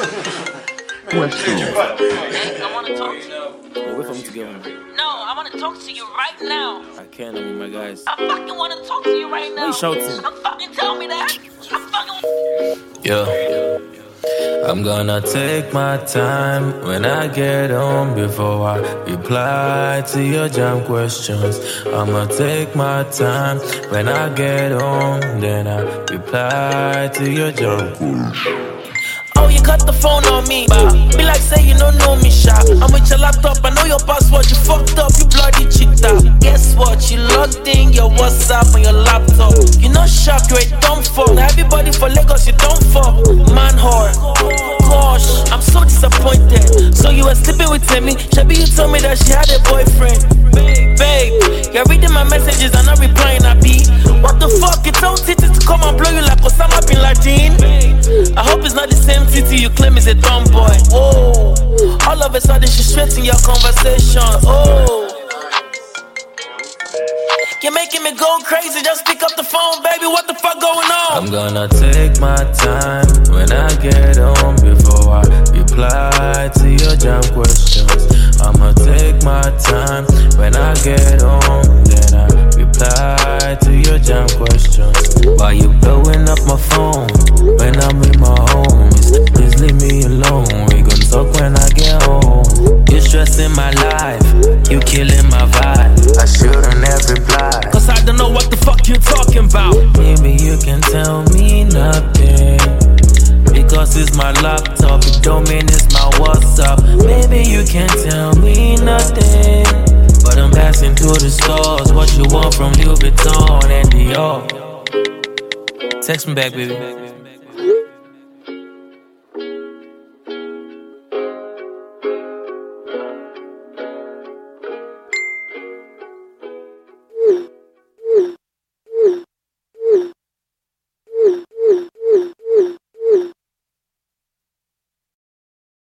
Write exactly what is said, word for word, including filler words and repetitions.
Question. Nick, I want to talk to you. Well, we're from together. No, I want to talk to you right now. I can't, I'm with my guys. I fucking want to talk to you right now. Why you shouting? I'm fucking tell me that. I fucking. Yeah. I'm gonna take my time when I get home before I reply to your jam questions. I'ma take my time when I get home, then I reply to your jam questions. Oh, you cut the phone on me. Be like, say you don't know me, sha. I'm with your laptop, I know your password. You fucked up, you bloody cheater. Guess what? You logged in your WhatsApp on your laptop. You not shocked, you're a dumb fuck. Now everybody for Lagos, you don't fuck. Man whore. Gosh, I'm so disappointed. So you were sleeping with Timmy. Shabby, you told me that she had a boyfriend. Babe, you're reading my messages and not replying, I be. What the fuck? You told Titi to come and blow you like Osama bin Laden. I hope it's not the same Titi you claim is a dumb boy. Oh, all of a sudden she's straight in your conversation. Oh, you're making me go crazy. Just pick up the phone, baby. What the fuck going on? I'm gonna take my time when I get home before I reply to your jam questions. I'ma take my time when I get home, then I reply to your jam questions. Why you blowing up my phone when I'm in my homies? Please leave me alone. We gon' talk when I get home. You stressing my life, you killing my vibe. I shouldn't have replied, cause I don't know what the fuck you talking about. Maybe you can tell me nothing, because it's my laptop, it don't mean it's my WhatsApp. Maybe you can tell me nothing, but I'm passing through the stores. What you want from Louis Vuitton and Dior? Text me back, baby.